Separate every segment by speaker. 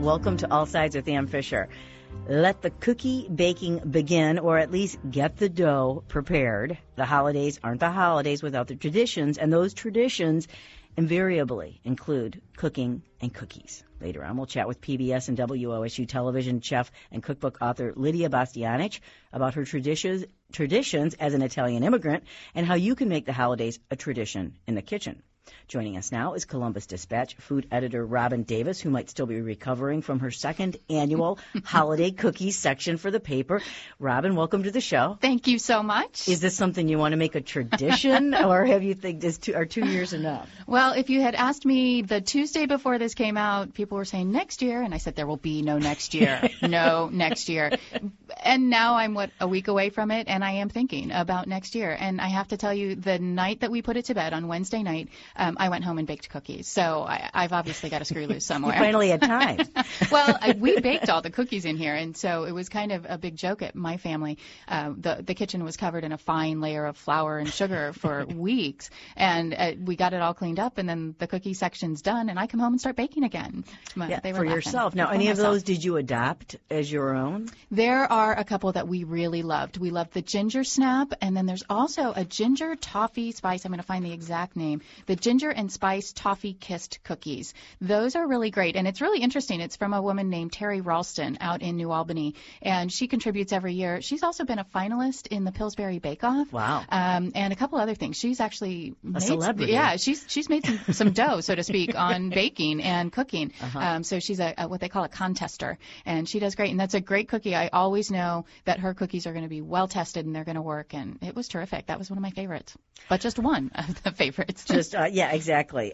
Speaker 1: Welcome to All Sides with Ann Fisher. Let the cookie baking begin, or at least get the dough prepared. The holidays aren't the holidays without the traditions, and those traditions invariably include cooking and cookies. Later on, we'll chat with PBS and WOSU television chef and cookbook author Lidia Bastianich about her traditions as an Italian immigrant and how you can make the holidays a tradition in the kitchen. Joining us now is Columbus Dispatch food editor Robin Davis, who might still be recovering from her second annual holiday cookies section for the paper. Robin, welcome to the show.
Speaker 2: Thank you so much.
Speaker 1: Is this something you want to make a tradition, or have you think are 2 years enough?
Speaker 2: Well, if you had asked me the Tuesday before this came out, people were saying next year, and I said there will be no next year, no next year. And now I'm, a week away from it, and I am thinking about next year. And I have to tell you, the night that we put it to bed on Wednesday night, I went home and baked cookies. So I've obviously got a screw loose somewhere.
Speaker 1: You finally had time.
Speaker 2: Well, we baked all the cookies in here, and so it was kind of a big joke at my family. The kitchen was covered in a fine layer of flour and sugar for weeks, and we got it all cleaned up, and then the cookie section's done, and I come home and start baking again.
Speaker 1: Yeah, for yourself. Now, any of those did you adopt as your own?
Speaker 2: There are a couple that we really loved. We loved the ginger snap, and then there's also a ginger toffee spice. I'm going to find the exact name. The ginger and spice toffee kissed cookies. Those are really great, and it's really interesting. It's from a woman named Terry Ralston out in New Albany, and she contributes every year. She's also been a finalist in the Pillsbury Bake Off.
Speaker 1: Wow.
Speaker 2: And a couple other things. She's actually
Speaker 1: a celebrity.
Speaker 2: Yeah, she's made some dough, so to speak, on baking and cooking. So she's a what they call a contester, and she does great. And that's a great cookie. I always know that her cookies are going to be well tested and they're going to work. And it was terrific. That was one of my favorites, but just one of the favorites.
Speaker 1: Yeah, exactly.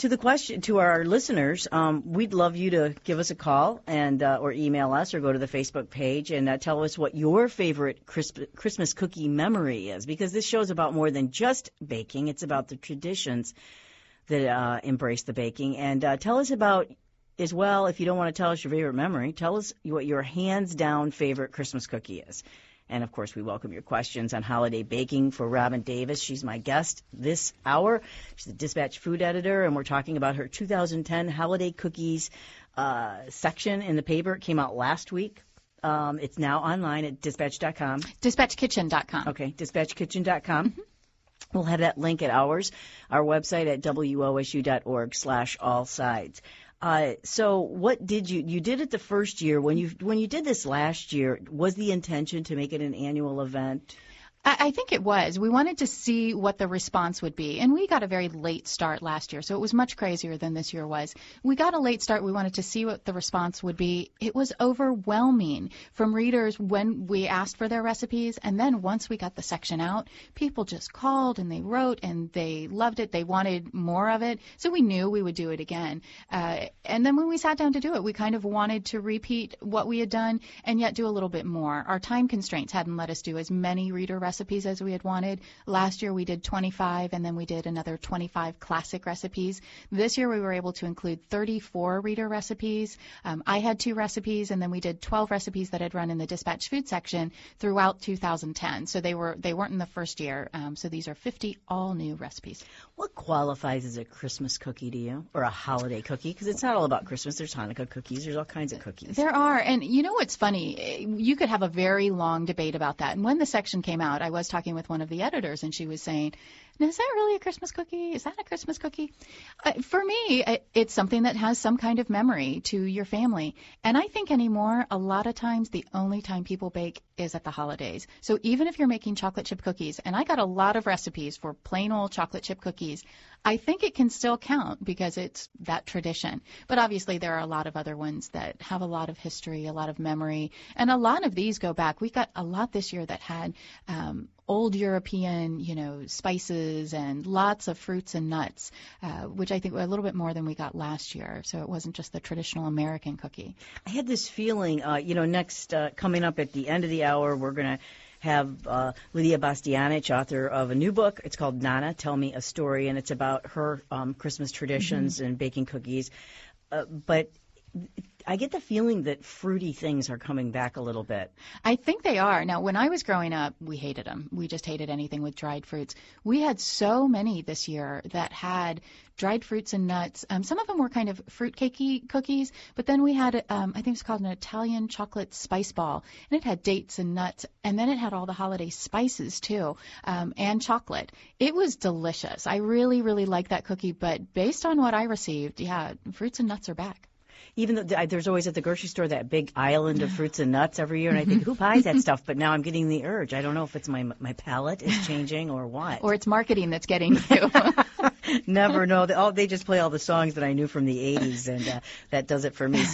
Speaker 1: To our listeners, we'd love you to give us a call and or email us or go to the Facebook page and tell us what your favorite Christmas cookie memory is, because this show is about more than just baking. It's about the traditions that embrace the baking. And tell us about, as well, if you don't want to tell us your favorite memory, tell us what your hands-down favorite Christmas cookie is. And, of course, we welcome your questions on holiday baking for Robin Davis. She's my guest this hour. She's the Dispatch food editor, and we're talking about her 2010 holiday cookies section in the paper. It came out last week. It's now online at dispatch.com.
Speaker 2: Dispatchkitchen.com.
Speaker 1: Okay, dispatchkitchen.com. Mm-hmm. We'll have that link at our website at wosu.org/allsides. So what did you did it the first year. When you did this last year, was the intention to make it an annual event?
Speaker 2: I think it was. We wanted to see what the response would be. And we got a very late start last year, so it was much crazier than this year was. We got a late start. We wanted to see what the response would be. It was overwhelming from readers when we asked for their recipes. And then once we got the section out, people just called and they wrote and they loved it. They wanted more of it. So we knew we would do it again. And then when we sat down to do it, we kind of wanted to repeat what we had done and yet do a little bit more. Our time constraints hadn't let us do as many reader recipes as we had wanted. Last year we did 25, and then we did another 25 classic recipes. This year we were able to include 34 reader recipes. I had 2 recipes, and then we did 12 recipes that had run in the Dispatch food section throughout 2010. So they weren't in the first year. So these are 50 all new recipes.
Speaker 1: What qualifies as a Christmas cookie to you, or a holiday cookie? Because it's not all about Christmas. There's Hanukkah cookies. There's all kinds of cookies.
Speaker 2: There are, and you know what's funny? You could have a very long debate about that. And when the section came out, I was talking with one of the editors, and she was saying, is that really a Christmas cookie? Is that a Christmas cookie? For me, it's something that has some kind of memory to your family. And I think anymore, a lot of times, the only time people bake is at the holidays. So even if you're making chocolate chip cookies, and I got a lot of recipes for plain old chocolate chip cookies, I think it can still count because it's that tradition. But obviously there are a lot of other ones that have a lot of history, a lot of memory, and a lot of these go back. We got a lot this year that had old European, spices and lots of fruits and nuts, which I think were a little bit more than we got last year. So it wasn't just the traditional American cookie.
Speaker 1: I had this feeling, next coming up at the end of the hour, we're going to have Lidia Bastianich, author of a new book. It's called Nana, Tell Me a Story, and it's about her Christmas traditions and baking cookies. But I get the feeling that fruity things are coming back a little bit.
Speaker 2: I think they are. Now, when I was growing up, we hated them. We just hated anything with dried fruits. We had so many this year that had dried fruits and nuts. Some of them were kind of fruitcakey cookies, but then we had, I think it was called an Italian chocolate spice ball, and it had dates and nuts, and then it had all the holiday spices too, and chocolate. It was delicious. I really, really liked that cookie, but based on what I received, yeah, fruits and nuts are back.
Speaker 1: Even though there's always at the grocery store that big island of fruits and nuts every year, and I think, who buys that stuff? But now I'm getting the urge. I don't know if it's my palate is changing or what.
Speaker 2: Or it's marketing that's getting you.
Speaker 1: Never know. They just play all the songs that I knew from the 80s, and that does it for me.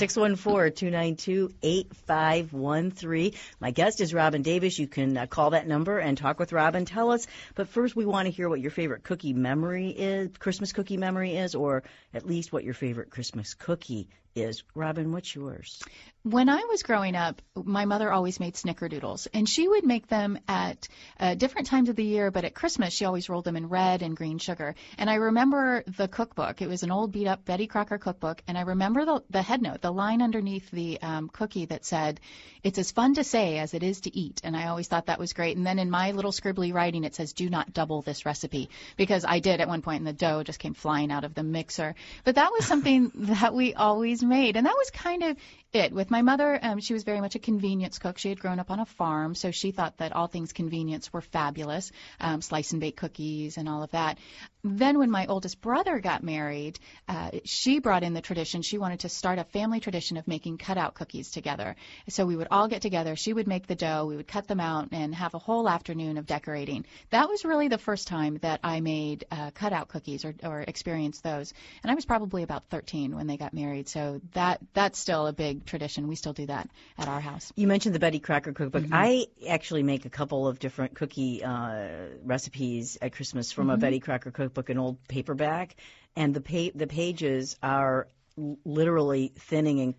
Speaker 1: 614-292-8513. My guest is Robin Davis. You can call that number and talk with Robin. Tell us. But first, we want to hear what your favorite cookie memory is, Christmas cookie memory is, or at least what your favorite Christmas cookie is. Robin, what's yours?
Speaker 2: When I was growing up, my mother always made snickerdoodles, and she would make them at different times of the year, but at Christmas she always rolled them in red and green sugar. And I remember the cookbook. It was an old beat-up Betty Crocker cookbook, and I remember the head note, the line underneath the cookie that said, "It's as fun to say as it is to eat." And I always thought that was great. And then in my little scribbly writing it says, "Do not double this recipe," because I did at one point, and the dough just came flying out of the mixer. But that was something that we always made, and that was kind of it. With my mother, she was very much a convenience cook. She had grown up on a farm, so she thought that all things convenience were fabulous, slice and bake cookies and all of that. Then when my oldest brother got married, she brought in the tradition. She wanted to start a family tradition of making cutout cookies together. So we would all get together. She would make the dough. We would cut them out and have a whole afternoon of decorating. That was really the first time that I made cutout cookies or experienced those. And I was probably about 13 when they got married. So that's still a big tradition. We still do that at our house.
Speaker 1: You mentioned the Betty Crocker cookbook.
Speaker 2: Mm-hmm.
Speaker 1: I actually make a couple of different cookie recipes at Christmas from a Betty Crocker cookbook, an old paperback, and the pages are literally thinning and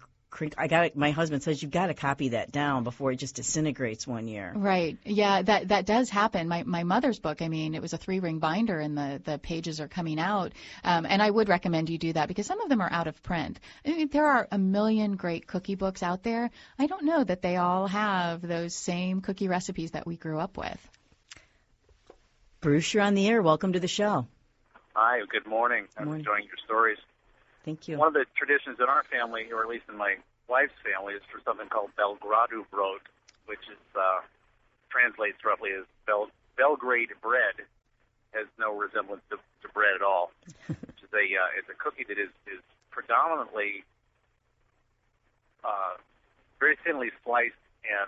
Speaker 1: my husband says, you've got to copy that down before it just disintegrates one year.
Speaker 2: Right. Yeah, that does happen. My mother's book, I mean, it was a 3-ring binder and the pages are coming out. And I would recommend you do that because some of them are out of print. I mean, there are a million great cookie books out there. I don't know that they all have those same cookie recipes that we grew up with.
Speaker 1: Bruce, you're on the air. Welcome to the show.
Speaker 3: Hi, good morning. I'm enjoying your stories.
Speaker 1: Thank you.
Speaker 3: One of the traditions in our family, or at least in my wife's family, is for something called Belgradu brod, which is translates roughly as Belgrade bread. Has no resemblance to bread at all. Which is it's a cookie that is predominantly very thinly sliced and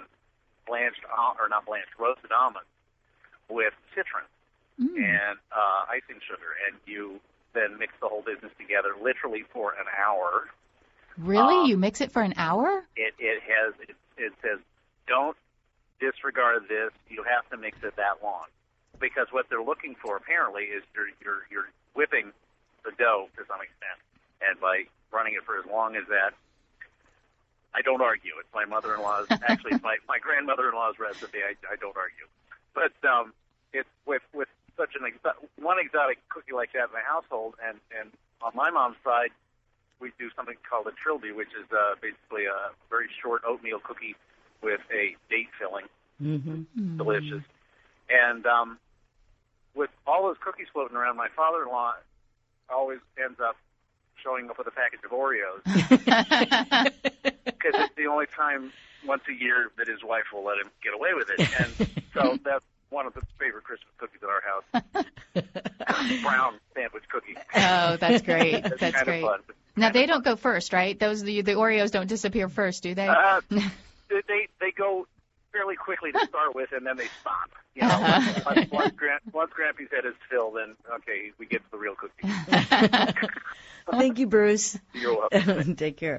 Speaker 3: roasted almonds with citron and icing sugar, and you then mix the whole business together literally for an hour.
Speaker 2: Really? You mix it for an hour?
Speaker 3: It says, don't disregard this. You have to mix it that long. Because what they're looking for apparently is you're whipping the dough to some extent. And by running it for as long as that, I don't argue. It's my mother-in-law's, actually it's my grandmother-in-law's recipe. I don't argue. But it's with such one exotic cookie like that in the household, and on my mom's side, we do something called a trilby, which is basically a very short oatmeal cookie with a date filling. Mm-hmm. Delicious. And with all those cookies floating around, my father-in-law always ends up showing up with a package of Oreos because it's the only time once a year that his wife will let him get away with it. And so that's one of the favorite Christmas cookies in our house. Brown sandwich cookie.
Speaker 2: Oh, that's great. That's
Speaker 3: kind
Speaker 2: great.
Speaker 3: of fun.
Speaker 2: Now, they don't go first, right? The Oreos don't disappear first, do they?
Speaker 3: They go fairly quickly to start with, and then they stop. You know, once Grampy's head is filled, then, okay, we get to the real cookie.
Speaker 1: Thank you, Bruce.
Speaker 3: You're welcome.
Speaker 1: Take care.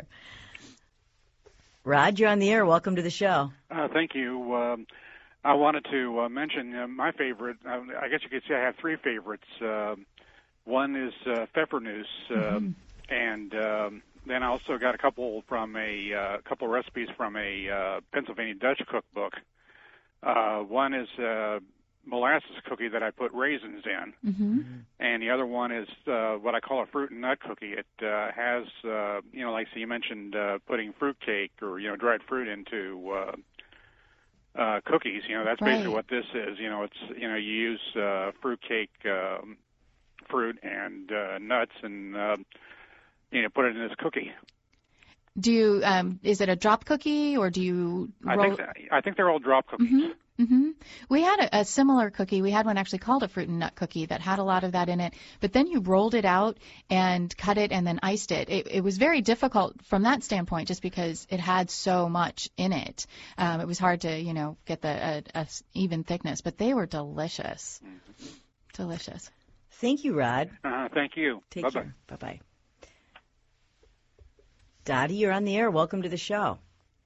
Speaker 1: Rod, you're on the air. Welcome to the show.
Speaker 4: Thank you. I wanted to mention my favorite. I guess you could say I have 3 favorites. One is Pfeffernuss, and then I also got a couple recipes from a Pennsylvania Dutch cookbook. One is molasses cookie that I put raisins in.
Speaker 2: Mm-hmm.
Speaker 4: And the other one is what I call a fruit and nut cookie. It has, like so you mentioned, putting fruit cake or, dried fruit into cookies. That's basically what this is. It's, you use fruit cake fruit and nuts and, put it in this cookie.
Speaker 2: Do you, is it a drop cookie or do you roll?
Speaker 4: I think they're all drop cookies.
Speaker 2: Mm-hmm. Mm-hmm. We had a similar cookie. We had one actually called a fruit and nut cookie that had a lot of that in it. But then you rolled it out and cut it and then iced it. It was very difficult from that standpoint just because it had so much in it. It was hard to, get the even thickness. But they were delicious. Mm-hmm. Delicious.
Speaker 1: Thank you, Rod.
Speaker 4: Thank you.
Speaker 1: Take
Speaker 4: Bye-bye.
Speaker 1: care. Bye-bye. Dottie, you're on the air. Welcome to the show.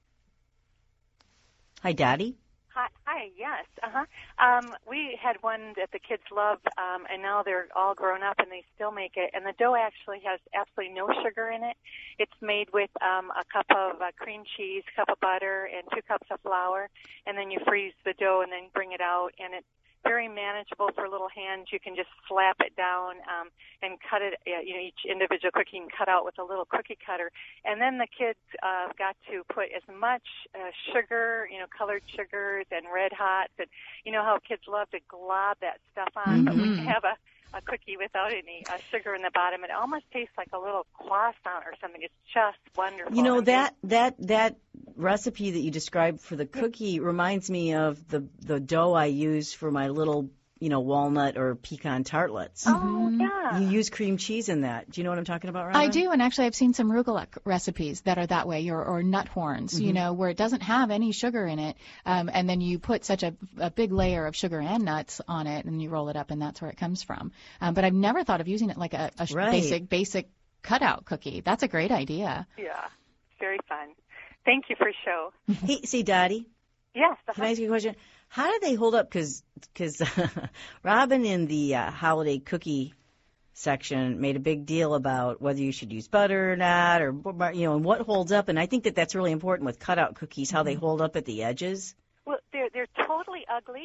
Speaker 1: Hi, Dottie.
Speaker 5: Hi, yes. We had one that the kids loved, and now they're all grown up and they still make it. And the dough actually has absolutely no sugar in it. It's made with a cup of cream cheese, cup of butter, and 2 cups of flour. And then you freeze the dough and then bring it out. And it's very manageable for little hands. You can just slap it down and cut it. Each individual cookie you can cut out with a little cookie cutter. And then the kids got to put as much sugar, colored sugars and Red Hots. And you know how kids love to glob that stuff on. Mm-hmm. But when you have a cookie without any sugar in the bottom, it almost tastes like a little croissant or something. It's just wonderful.
Speaker 1: That recipe that you described for the cookie reminds me of the dough I use for my little, walnut or pecan tartlets.
Speaker 5: Oh, yeah.
Speaker 1: You use cream cheese in that. Do you know what I'm talking about, Robin?
Speaker 2: I do, and actually I've seen some arugula recipes that are that way, or nut horns,
Speaker 1: Mm-hmm.
Speaker 2: Where it doesn't have any sugar in it, and then you put such a big layer of sugar and nuts on it, and you roll it up, and that's where it comes from. But I've never thought of using it like a
Speaker 1: right.
Speaker 2: basic cutout cookie. That's a great idea.
Speaker 5: Yeah, very fun. Thank you for the show.
Speaker 1: Hey, see, Dottie?
Speaker 5: Yes.
Speaker 1: Can I ask you a question? How do they hold up? Because Robin in the holiday cookie section made a big deal about whether you should use butter or not, or and what holds up. And I think that's really important with cutout cookies, how they hold up at the edges.
Speaker 5: Well, they're totally ugly.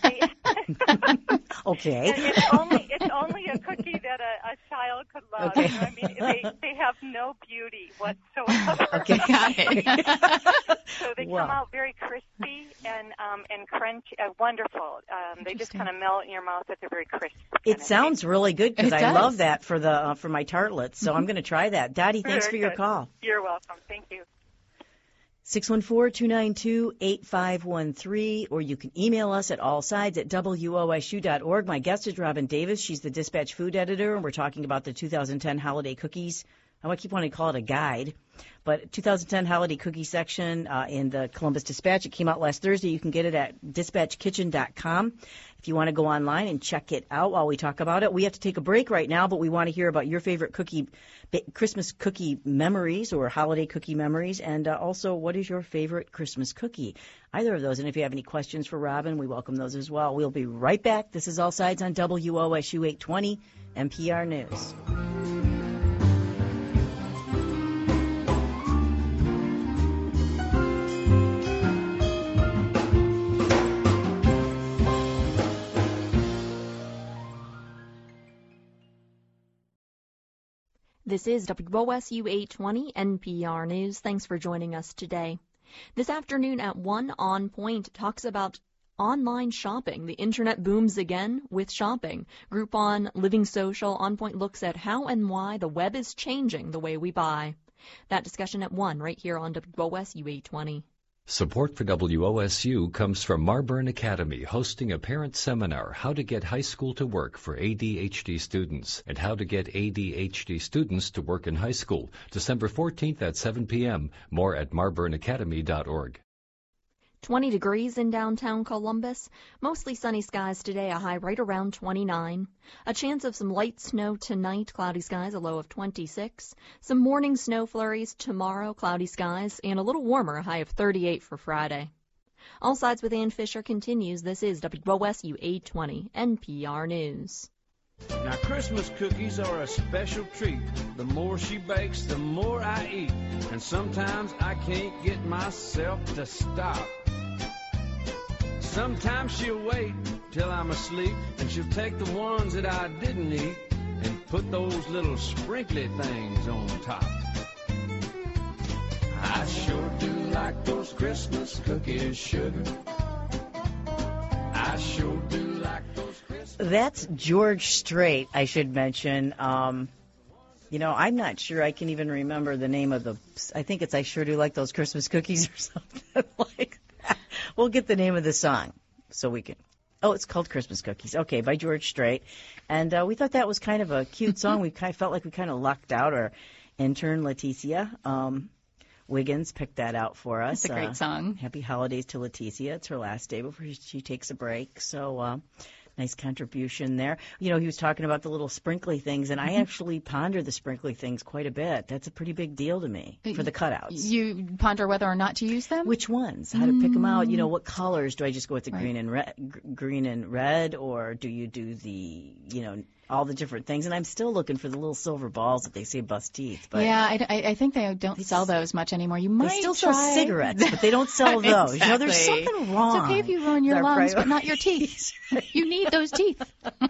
Speaker 1: Okay.
Speaker 5: It's only a cookie that a child could love.
Speaker 1: Okay.
Speaker 5: They have no beauty whatsoever.
Speaker 1: Okay, got it.
Speaker 5: So they come out very crispy and crunchy, wonderful. They just kind of melt in your mouth, but they're very crisp.
Speaker 1: It sounds really good because I love that for my tartlets. So I'm going to try that. Dottie, thanks for your call.
Speaker 5: You're welcome. Thank you.
Speaker 1: 614-292-8513, or you can email us at allsides@wosu.org. My guest is Robin Davis. She's the Dispatch food editor, and we're talking about the 2010 holiday cookies. I keep wanting to call it a guide, but 2010 holiday cookie section in the Columbus Dispatch. It came out last Thursday. You can get it at dispatchkitchen.com if you want to go online and check it out while we talk about it. We have to take a break right now, but we want to hear about your favorite Christmas cookie memories or holiday cookie memories, and also what is your favorite Christmas cookie? Either of those. And if you have any questions for Robin, we welcome those as well. We'll be right back. This is All Sides on WOSU 820 NPR News.
Speaker 6: This is WOSU 820 NPR News. Thanks for joining us today. This afternoon at 1, On Point talks about online shopping. The internet booms again with shopping. Groupon, Living Social, On Point looks at how and why the web is changing the way we buy. That discussion at 1 right here on WOSU 820.
Speaker 7: Support for WOSU comes from Marburn Academy, hosting a parent seminar, How to Get High School to Work for ADHD Students, and How to Get ADHD Students to Work in High School, December 14th at 7 p.m. More at marburnacademy.org.
Speaker 6: 20 degrees in downtown Columbus. Mostly sunny skies today, a high right around 29. A chance of some light snow tonight, cloudy skies, a low of 26. Some morning snow flurries tomorrow, cloudy skies, and a little warmer, a high of 38 for Friday. All Sides with Ann Fisher continues. This is WOSU 820 NPR News.
Speaker 8: Now, Christmas cookies are a special treat. The more she bakes, the more I eat. And sometimes I can't get myself to stop. Sometimes she'll wait till I'm asleep, and she'll take the ones that I didn't eat and put those little sprinkly things on top. I sure do like those Christmas cookies, sugar. I sure do like those Christmas.
Speaker 1: That's George Strait, I should mention. You know, I'm not sure I can even remember the name of I think it's I Sure Do Like Those Christmas Cookies or something like that. We'll get the name of the song so we can. Oh, it's called Christmas Cookies. Okay, by George Strait. And we thought that was kind of a cute song. We kind of felt like we kind of lucked out. Our intern, Leticia Wiggins, picked that out for us.
Speaker 2: It's a great song.
Speaker 1: Happy holidays to Leticia. It's her last day before she takes a break. So nice contribution there. You know, he was talking about the little sprinkly things, and I actually ponder the sprinkly things quite a bit. That's a pretty big deal to me for the cutouts.
Speaker 2: You ponder whether or not to use them?
Speaker 1: Which ones? How to pick them out? You know, what colors? Do I just go with the green and red, or do you do the, you know, all the different things? And I'm still looking for the little silver balls that they say bust teeth. But
Speaker 2: yeah, I think they don't sell those much anymore. You might
Speaker 1: they still sell cigarettes, but they don't sell those.
Speaker 2: Exactly.
Speaker 1: You know, there's something wrong.
Speaker 2: It's okay if you ruin your lungs, but not your teeth. You need those teeth.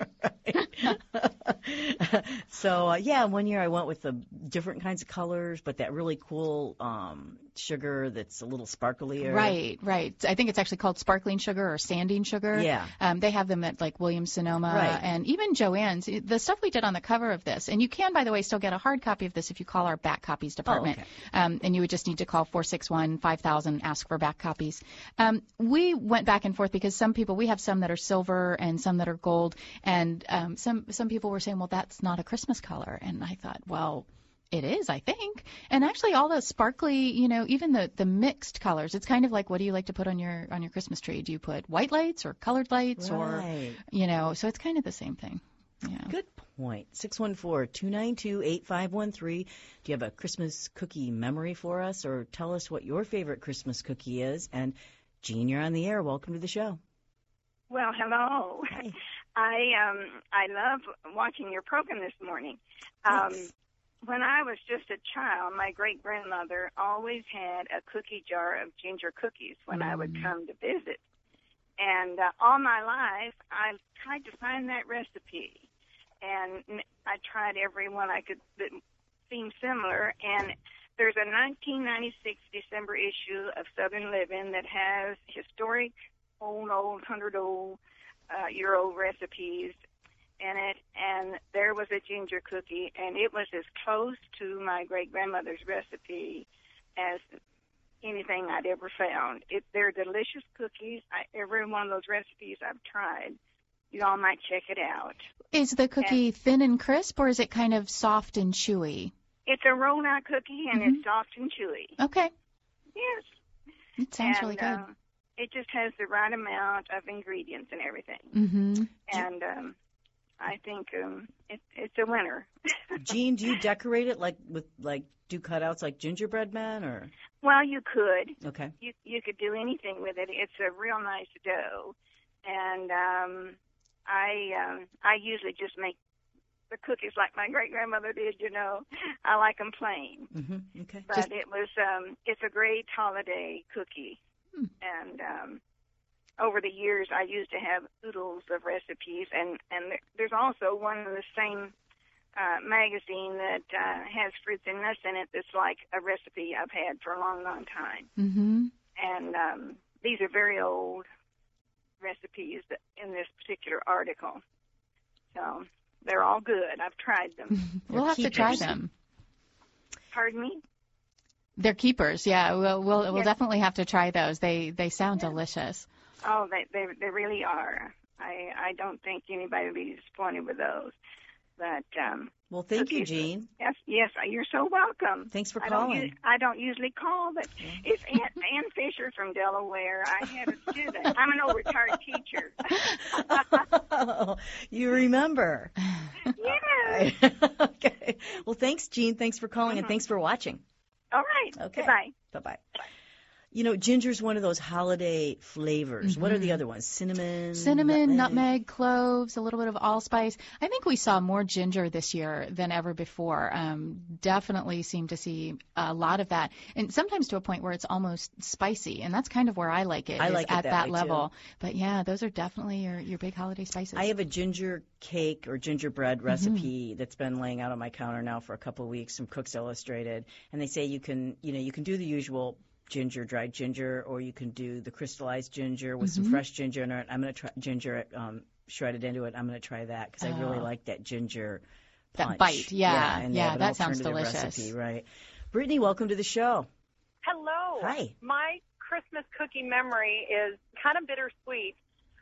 Speaker 1: So, yeah, one year I went with the different kinds of colors, but that really cool sugar that's a little sparklier.
Speaker 2: Right. I think it's actually called sparkling sugar or sanding sugar.
Speaker 1: Yeah.
Speaker 2: They have them at like Williams-Sonoma and even Joann's. The stuff we did on the cover of this, and you can, by the way, still get a hard copy of this if you call our back copies department.
Speaker 1: Oh, okay.
Speaker 2: And you would just need to call 461-5000, ask for back copies. We went back and forth because some people, we have some that are silver and some that are gold, and some people were saying, well, that's not a Christmas color. And I thought, well, it is, I think. And actually all the sparkly, you know, even the mixed colors, it's kind of like, what do you like to put on your Christmas tree? Do you put white lights or colored lights or, you know, so it's kind of the same thing. Yeah.
Speaker 1: Good point. 614-292-8513. Do you have a Christmas cookie memory for us, or tell us what your favorite Christmas cookie is? And Jean, you're on the air. Welcome to the show.
Speaker 9: Well, hello.
Speaker 1: Hi.
Speaker 9: I love watching your program this morning. When I was just a child, my great-grandmother always had a cookie jar of ginger cookies when I would come to visit. And all my life, I tried to find that recipe. And I tried every one I could that seemed similar. And there's a 1996 December issue of Southern Living that has historic, old, 100-year-old recipes in it, and there was a ginger cookie, and it was as close to my great-grandmother's recipe as anything I'd ever found. They're delicious cookies. Every one of those recipes I've tried. You all might check it out.
Speaker 2: Is the cookie thin and crisp, or is it kind of soft and chewy?
Speaker 9: It's a roll-out cookie, and it's soft and chewy.
Speaker 2: Okay.
Speaker 9: Yes.
Speaker 2: It sounds really good.
Speaker 9: It just has the right amount of ingredients and everything.
Speaker 2: Mm-hmm.
Speaker 9: And I think it's a winner.
Speaker 1: Jean, do you decorate it do cutouts like gingerbread men, or?
Speaker 9: Well, you could.
Speaker 1: Okay.
Speaker 9: You could do anything with it. It's a real nice dough, and I usually just make the cookies like my great grandmother did. You know, I like them plain.
Speaker 1: Mm-hmm. Okay.
Speaker 9: But it's a great holiday cookie, and over the years, I used to have oodles of recipes, and there's also one in the same magazine that has fruits and nuts in it that's like a recipe I've had for a long, long time.
Speaker 2: Mm-hmm.
Speaker 9: And these are very old recipes in this particular article. So they're all good. I've tried them.
Speaker 2: We'll have to try them.
Speaker 9: Pardon me?
Speaker 2: They're keepers, yeah. We'll definitely have to try those. They sound delicious.
Speaker 9: Oh, they really are. I don't think anybody will be disappointed with those. But
Speaker 1: well, thank you, Jean.
Speaker 9: Yes, you're so welcome.
Speaker 1: Thanks for calling.
Speaker 9: I don't usually call, but it's Ann Fisher from Delaware. I had a student. I'm an old retired teacher.
Speaker 1: You remember?
Speaker 9: Yes.
Speaker 1: Okay. Well, thanks, Jean. Thanks for calling, and thanks for watching.
Speaker 9: All right.
Speaker 1: Okay.
Speaker 9: Goodbye.
Speaker 1: Bye-bye. Ginger's one of those holiday flavors. What are the other ones? Cinnamon,
Speaker 2: nutmeg, cloves, a little bit of allspice. I think we saw more ginger this year than ever before. Definitely seem to see a lot of that, and sometimes to a point where it's almost spicy, and that's kind of where I like it.
Speaker 1: I like it
Speaker 2: at that
Speaker 1: way
Speaker 2: level.
Speaker 1: Too.
Speaker 2: But yeah, those are definitely your big holiday spices.
Speaker 1: I have a ginger cake or gingerbread recipe that's been laying out on my counter now for a couple of weeks from Cooks Illustrated, and they say you can do the usual ginger, dried ginger, or you can do the crystallized ginger with some fresh ginger in it. I'm going to try ginger shredded into it. I'm going to try that because I really like that ginger punch.
Speaker 2: That bite, yeah.
Speaker 1: And
Speaker 2: that sounds delicious.
Speaker 1: Recipe, right. Brittany, welcome to the show.
Speaker 10: Hello.
Speaker 1: Hi.
Speaker 10: My Christmas cookie memory is kind of bittersweet.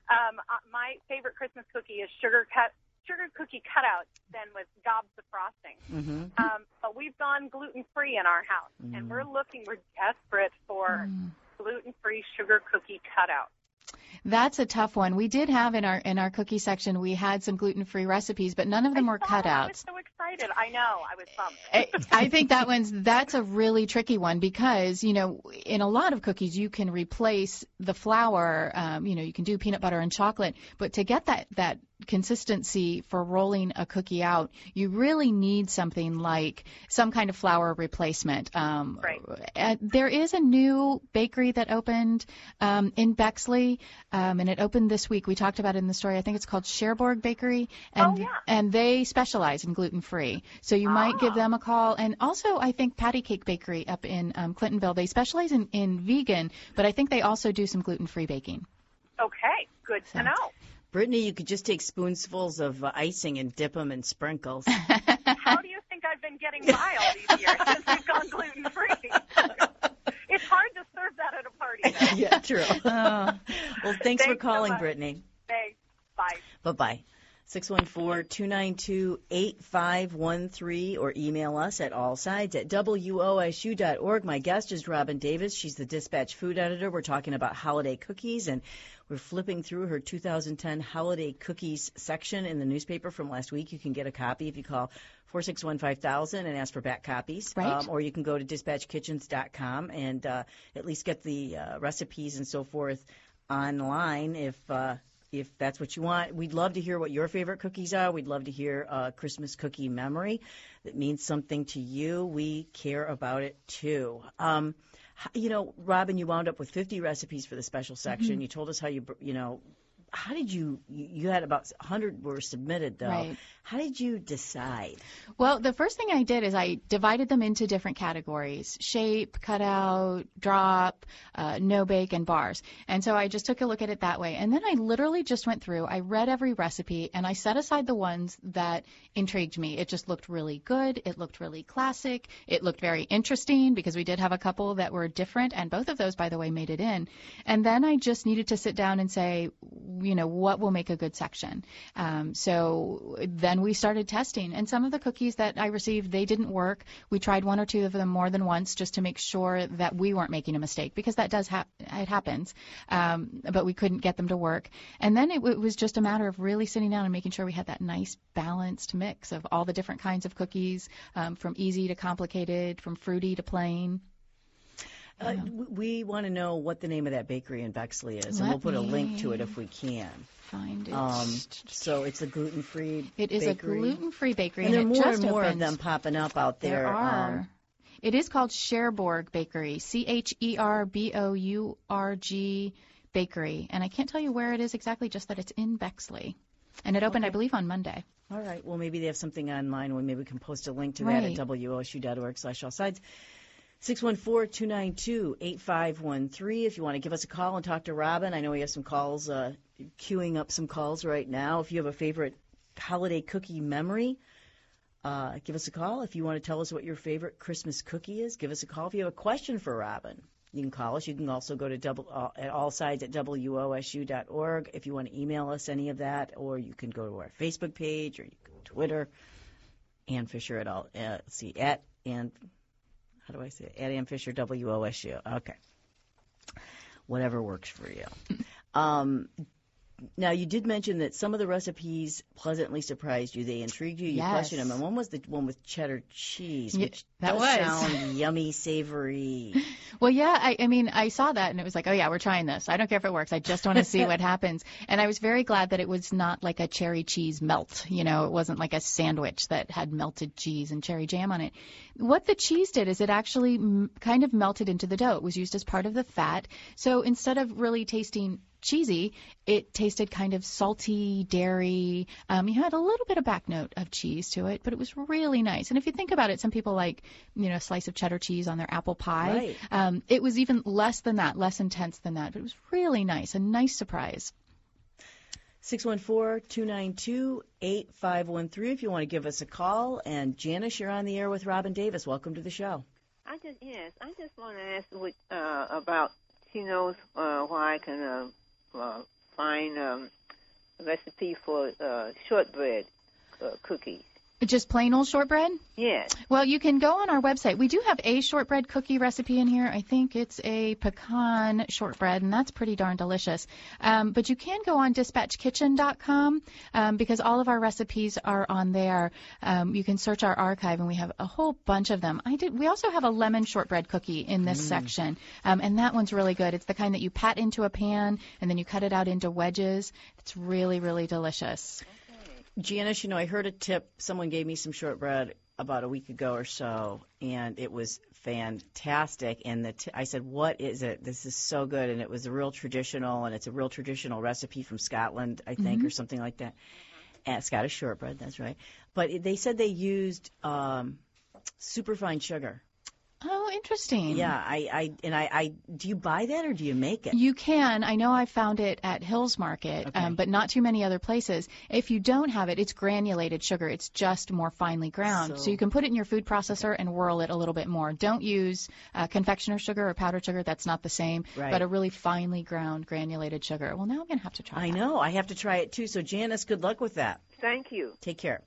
Speaker 10: My favorite Christmas cookie is sugar cookie cutouts, then with gobs of frosting. But we've gone gluten-free in our house, and we're desperate for gluten-free sugar cookie cutouts.
Speaker 2: That's a tough one. We did have in our cookie section, we had some gluten-free recipes, but none of them were cutouts.
Speaker 10: I was so excited. I know. I was bummed.
Speaker 2: I think that's a really tricky one because, in a lot of cookies you can replace the flour, you can do peanut butter and chocolate, but to get that consistency for rolling a cookie out, you really need something like some kind of flour replacement.
Speaker 10: Right.
Speaker 2: There is a new bakery that opened in Bexley, and it opened this week. We talked about it in the story. I think it's called Cherbourg Bakery, and they specialize in gluten-free. So you might give them a call. And also, I think Patty Cake Bakery up in Clintonville, they specialize in vegan, but I think they also do some gluten-free baking.
Speaker 10: Okay, good to know.
Speaker 1: Brittany, you could just take spoonfuls of icing and dip them in sprinkles.
Speaker 10: How do you think I've been getting by all these years since we've gone gluten-free? It's hard to serve that at a party, though.
Speaker 1: Yeah, true. Well, thanks for calling,
Speaker 10: so
Speaker 1: Brittany.
Speaker 10: Thanks. Bye.
Speaker 1: Bye-bye. 614-292-8513 or email us at allsides@wosu.org. My guest is Robin Davis. She's the Dispatch food editor. We're talking about holiday cookies, and we're flipping through her 2010 holiday cookies section in the newspaper from last week. You can get a copy if you call 461-5000 and ask for back copies.
Speaker 2: Right.
Speaker 1: Or you can go to dispatchkitchens.com and at least get the recipes and so forth online if that's what you want. We'd love to hear what your favorite cookies are. We'd love to hear a Christmas cookie memory that means something to you. We care about it, too. Robin, you wound up with 50 recipes for the special section. You told us how how did you had about 100 were submitted, though.
Speaker 2: Right.
Speaker 1: How did you decide?
Speaker 2: Well, the first thing I did is I divided them into different categories: shape, cutout, drop, no bake, and bars. And so I just took a look at it that way. And then I literally just went through, I read every recipe, and I set aside the ones that intrigued me. It just looked really good. It looked really classic. It looked very interesting because we did have a couple that were different, and both of those, by the way, made it in. And then I just needed to sit down and say, what will make a good section? So then we started testing, and some of the cookies that I received, they didn't work. We tried one or two of them more than once just to make sure that we weren't making a mistake, because that does it happens, but we couldn't get them to work. And then it was just a matter of really sitting down and making sure we had that nice balanced mix of all the different kinds of cookies, from easy to complicated, from fruity to plain.
Speaker 1: We want to know what the name of that bakery in Bexley is, and we'll put a link to it if we can.
Speaker 2: Find it.
Speaker 1: So it's a gluten-free bakery.
Speaker 2: It is a gluten-free bakery,
Speaker 1: and there are more
Speaker 2: and
Speaker 1: more of them popping up out there.
Speaker 2: There are. It is called Cherbourg Bakery, Cherbourg Bakery, and I can't tell you where it is exactly, just that it's in Bexley. And it opened, I believe, on Monday.
Speaker 1: All right. Well, maybe they have something online, or maybe we can post a link to that at wosu.org/allsides. 614-292-8513 if you want to give us a call and talk to Robin. I know we have some calls, queuing up some calls right now. If you have a favorite holiday cookie memory, give us a call. If you want to tell us what your favorite Christmas cookie is, give us a call. If you have a question for Robin, you can call us. You can also go to at allsides@wosu.org if you want to email us any of that, or you can go to our Facebook page, or you can go to Twitter. Ann Fisher how do I say it? At Ann Fisher, WOSU. Okay. Whatever works for you. Now, you did mention that some of the recipes pleasantly surprised you. They intrigued you. You
Speaker 2: Yes.
Speaker 1: questioned them. And one was the one with cheddar cheese, which
Speaker 2: that
Speaker 1: does
Speaker 2: was.
Speaker 1: sound yummy, savory.
Speaker 2: Well, yeah, I mean, I saw that and it was like, oh, yeah, we're trying this. I don't care if it works. I just want to see what happens. And I was very glad that it was not like a cherry cheese melt. You know, it wasn't like a sandwich that had melted cheese and cherry jam on it. What the cheese did is it actually kind of melted into the dough. It was used as part of the fat. So instead of really tasting cheesy, it tasted kind of salty, dairy. You had a little bit of back note of cheese to it, but it was really nice. And if you think about it, some people like, you know, a slice of cheddar cheese on their apple pie.
Speaker 1: Right.
Speaker 2: It was even less than that, less intense than that, but it was really nice, a nice surprise.
Speaker 1: 614-292-8513 if you want to give us a call. And Janice, you're on the air with Robin Davis. Welcome to the show.
Speaker 11: I just want to ask about, she knows why I can find a recipe for shortbread cookies.
Speaker 2: Just plain old shortbread?
Speaker 11: Yes.
Speaker 2: Well, you can go on our website. We do have a shortbread cookie recipe in here. I think it's a pecan shortbread, and that's pretty darn delicious. But you can go on dispatchkitchen.com because all of our recipes are on there. You can search our archive, and we have a whole bunch of them. We also have a lemon shortbread cookie in this section, and that one's really good. It's the kind that you pat into a pan, and then you cut it out into wedges. It's really, really delicious.
Speaker 1: Janice, you know, I heard a tip. Someone gave me some shortbread about a week ago or so, and it was fantastic. And I said, what is it? This is so good. And it was a real traditional, and it's a real traditional recipe from Scotland, I think, or something like that. And Scottish shortbread, that's right. But they said they used superfine sugar.
Speaker 2: Oh, interesting.
Speaker 1: Yeah, I do you buy that or do you make it?
Speaker 2: You can. I know I found it at Hills Market, but not too many other places. If you don't have it, it's granulated sugar. It's just more finely ground. So you can put it in your food processor and whirl it a little bit more. Don't use confectioner sugar or powdered sugar. That's not the same.
Speaker 1: Right.
Speaker 2: But a really finely ground granulated sugar. Well, now I'm going to have to try
Speaker 1: I know. I have to try it too. So, Janice, good luck with that.
Speaker 11: Thank you.
Speaker 1: Take care.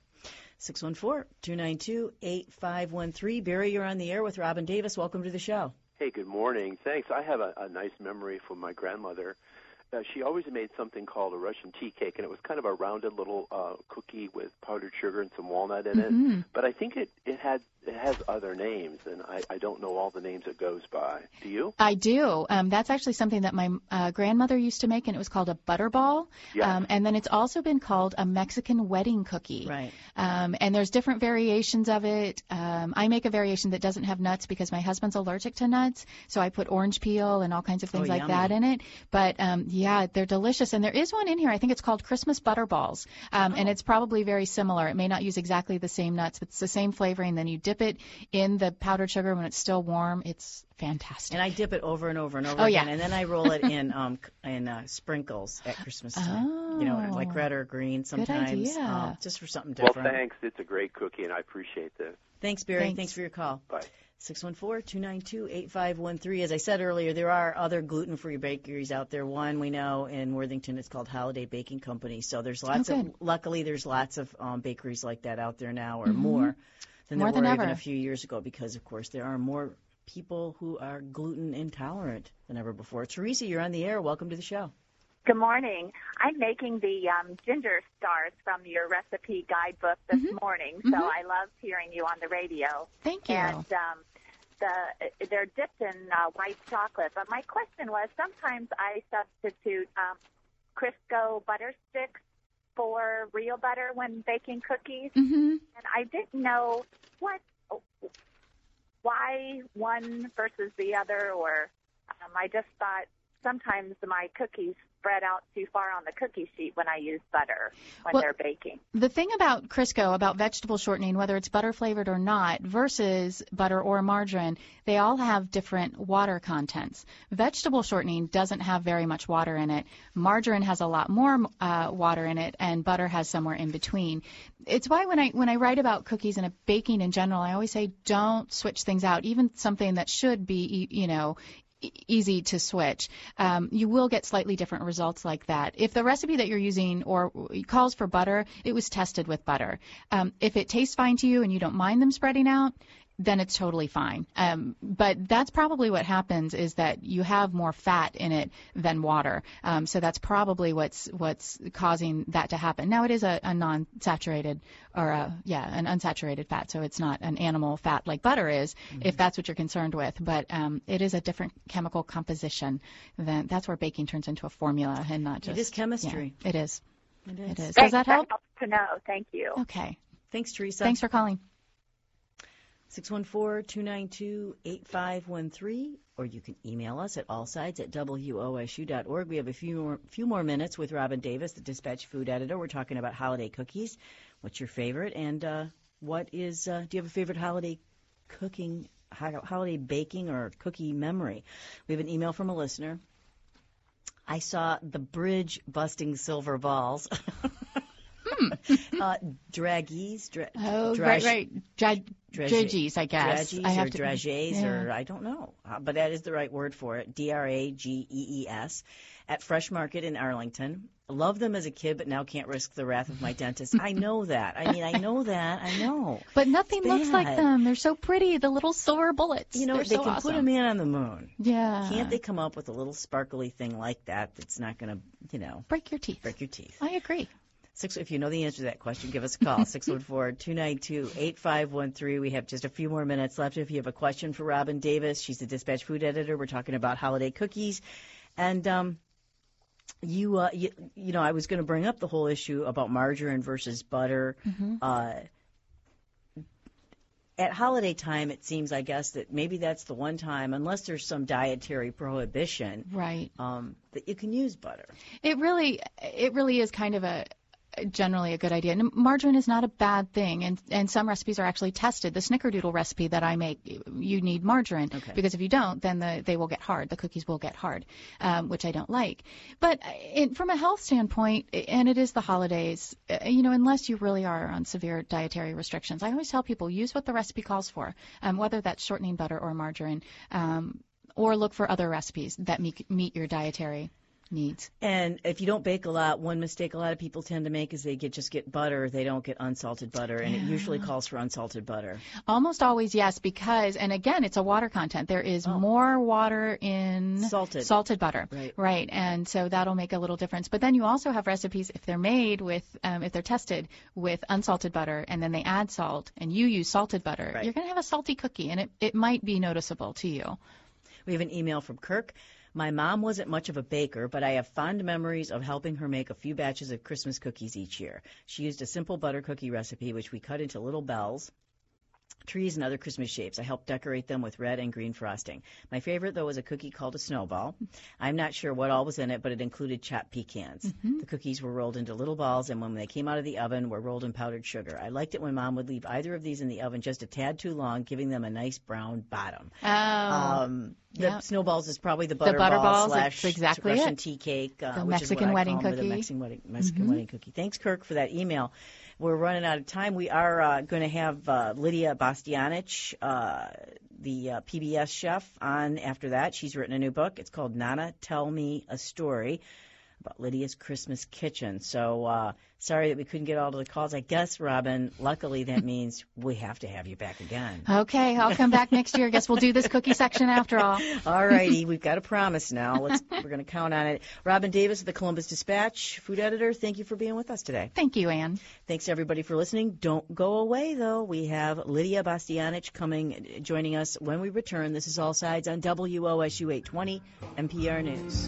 Speaker 1: 614-292-8513. Barry, you're on the air with Robin Davis. Welcome to the show.
Speaker 12: Hey, good morning. Thanks. I have a nice memory from my grandmother. She always made something called a Russian tea cake, and it was kind of a rounded little cookie with powdered sugar and some walnut in it. But I think it has other names, and I don't know all the names it goes by. Do you?
Speaker 2: I do. That's actually something that my grandmother used to make, and it was called a butterball.
Speaker 12: Yes.
Speaker 2: And then it's also been called a Mexican wedding cookie.
Speaker 1: Right.
Speaker 2: And there's different variations of it. I make a variation that doesn't have nuts because my husband's allergic to nuts, so I put orange peel and all kinds of things like that in it. But, yeah, they're delicious. And there is one in here. I think it's called Christmas Butterballs. And it's probably very similar. It may not use exactly the same nuts, but it's the same flavoring. Then you dip it in the powdered sugar when it's still warm. It's fantastic.
Speaker 1: And I dip it over and over and over again, and then I roll it in sprinkles at Christmas time. You know, like red or green sometimes.
Speaker 2: Good idea.
Speaker 1: Just for something different.
Speaker 12: Well, thanks. It's a great cookie, and I appreciate this.
Speaker 1: Thanks, Barry. Thanks for your call.
Speaker 12: Bye.
Speaker 1: 614-292-8513. As I said earlier, there are other gluten-free bakeries out there. One we know in Worthington is called Holiday Baking Company. So there's lots luckily there's lots of bakeries like that out there now, or more than there were even a few years ago, because, of course, there are more people who are gluten intolerant than ever before. Teresa, you're on the air. Welcome to the show.
Speaker 13: Good morning. I'm making the ginger stars from your recipe guidebook this morning, so I love hearing you on the radio.
Speaker 2: Thank you.
Speaker 13: And they're dipped in white chocolate. But my question was, sometimes I substitute Crisco butter sticks for real butter when baking cookies, and I didn't know why one versus the other, or I just thought sometimes my cookies spread out too far on the cookie sheet when I use butter when they're baking.
Speaker 2: The thing about Crisco, about vegetable shortening, whether it's butter flavored or not, versus butter or margarine, they all have different water contents. Vegetable shortening doesn't have very much water in it. Margarine has a lot more water in it, and butter has somewhere in between. It's why when I write about cookies and baking in general, I always say don't switch things out, even something that should be, easy to switch. You will get slightly different results like that. If the recipe that you're using or calls for butter, it was tested with butter. If it tastes fine to you and you don't mind them spreading out, then it's totally fine. But that's probably what happens, is that you have more fat in it than water. So that's probably what's causing that to happen. Now, it is a non-saturated or an unsaturated fat, so it's not an animal fat like butter is, if that's what you're concerned with. But it is a different chemical composition. That's where baking turns into a formula and not just.
Speaker 1: It is chemistry.
Speaker 2: Yeah, it is.
Speaker 1: It is.
Speaker 2: It is.
Speaker 13: Thanks,
Speaker 2: Does that help?
Speaker 13: That helps to know. Thank you.
Speaker 2: Okay.
Speaker 1: Thanks, Teresa.
Speaker 2: Thanks for calling.
Speaker 1: 614-292-8513, or you can email us at allsides@wosu.org. We have a few more minutes with Robin Davis, the Dispatch food editor. We're talking about holiday cookies. What's your favorite? And do you have a favorite holiday baking or cookie memory? We have an email from a listener. I saw the bridge busting silver balls. Draggies.
Speaker 2: Right. Dragees, I guess.
Speaker 1: Dragees or dragees, or I don't know. But that is the right word for it. Dragees at Fresh Market in Arlington. Loved them as a kid, but now can't risk the wrath of my dentist. I know that. I know.
Speaker 2: But nothing looks like them. They're so pretty, the little silver bullets.
Speaker 1: They
Speaker 2: so
Speaker 1: can
Speaker 2: awesome.
Speaker 1: put a man on the moon.
Speaker 2: Yeah.
Speaker 1: Can't they come up with a little sparkly thing like that that's not going to,
Speaker 2: break your teeth? I agree.
Speaker 1: If you know the answer to that question, give us a call, 614-292-8513. We have just a few more minutes left. If you have a question for Robin Davis, she's the Dispatch food editor. We're talking about holiday cookies. And, I was going to bring up the whole issue about margarine versus butter. At holiday time, it seems, I guess, that maybe that's the one time, unless there's some dietary prohibition,
Speaker 2: right,
Speaker 1: that you can use butter.
Speaker 2: It really is kind of generally a good idea. And margarine is not a bad thing, and some recipes are actually tested. The snickerdoodle recipe that I make, you need margarine, because if you don't, then they will get hard. The cookies will get hard, which I don't like. But from a health standpoint, and it is the holidays, unless you really are on severe dietary restrictions, I always tell people use what the recipe calls for, whether that's shortening butter or margarine, or look for other recipes that meet your dietary needs.
Speaker 1: And if you don't bake a lot, one mistake a lot of people tend to make is they just get butter. They don't get unsalted butter, and it usually calls for unsalted butter.
Speaker 2: Almost always, yes, because, and again, it's a water content. There is more water in salted butter. Right. And so that'll make a little difference. But then you also have recipes, if they're made with, if they're tested with unsalted butter, and then they add salt, and you use salted butter, you're going to have a salty cookie, and it might be noticeable to you.
Speaker 1: We have an email from Kirk. My mom wasn't much of a baker, but I have fond memories of helping her make a few batches of Christmas cookies each year. She used a simple butter cookie recipe, which we cut into little bells, trees, and other Christmas shapes. I helped decorate them with red and green frosting. My favorite, though, was a cookie called a snowball. I'm not sure what all was in it, but it included chopped pecans. The cookies were rolled into little balls, and when they came out of the oven, were rolled in powdered sugar. I liked it when Mom would leave either of these in the oven just a tad too long, giving them a nice brown bottom. The snowballs is probably the butterball slash
Speaker 2: exactly
Speaker 1: Russian tea cake,
Speaker 2: the
Speaker 1: which
Speaker 2: Mexican
Speaker 1: is what
Speaker 2: wedding
Speaker 1: I call
Speaker 2: cookie.
Speaker 1: The Mexican wedding cookie. Thanks, Kirk, for that email. We're running out of time. We are going to have Lydia Bastianich, the PBS chef, on after that. She's written a new book. It's called Nana, Tell Me a Story, about Lydia's Christmas kitchen. So sorry that we couldn't get all of the calls. I guess, Robin, luckily that means we have to have you back again.
Speaker 2: Okay, I'll come back next year. I guess we'll do this cookie section after all.
Speaker 1: All righty, we've got a promise now. We're going to count on it. Robin Davis of the Columbus Dispatch, food editor, thank you for being with us today.
Speaker 2: Thank you, Ann.
Speaker 1: Thanks, everybody, for listening. Don't go away, though. We have Lydia Bastianich joining us when we return. This is All Sides on WOSU 820 NPR News.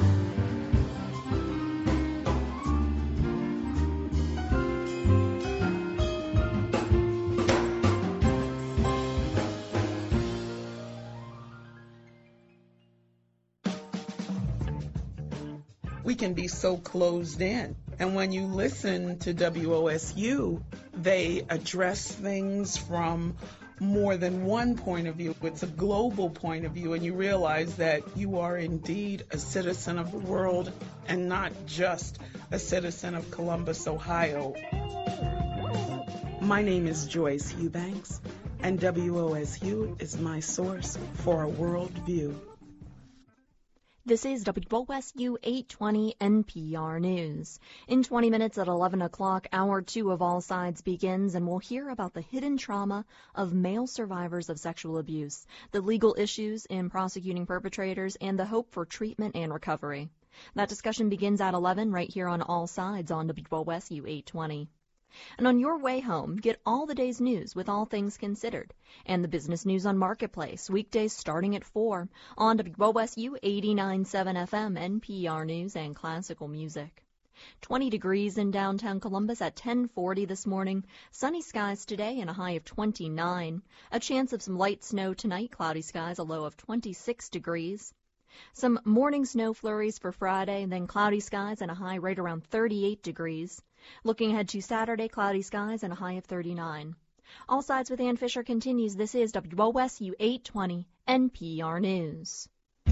Speaker 14: We can be so closed in. And when you listen to WOSU, they address things from more than one point of view. It's a global point of view, and you realize that you are indeed a citizen of the world and not just a citizen of Columbus, Ohio. My name is Joyce Eubanks, and WOSU is my source for a world view.
Speaker 6: This is WOSU 820 NPR News. In 20 minutes at 11 o'clock, Hour 2 of All Sides begins, and we'll hear about the hidden trauma of male survivors of sexual abuse, the legal issues in prosecuting perpetrators, and the hope for treatment and recovery. That discussion begins at 11 right here on All Sides on WOSU 820. And on your way home, get all the day's news with All Things Considered and the business news on Marketplace, weekdays starting at 4 on WOSU 89.7 FM, NPR News and Classical Music. 20 degrees in downtown Columbus at 10:40 this morning. Sunny skies today and a high of 29. A chance of some light snow tonight, cloudy skies, a low of 26 degrees. Some morning snow flurries for Friday, and then cloudy skies and a high right around 38 degrees. Looking ahead to Saturday, cloudy skies and a high of 39. All Sides with Ann Fisher continues. This is WOSU 820 NPR News.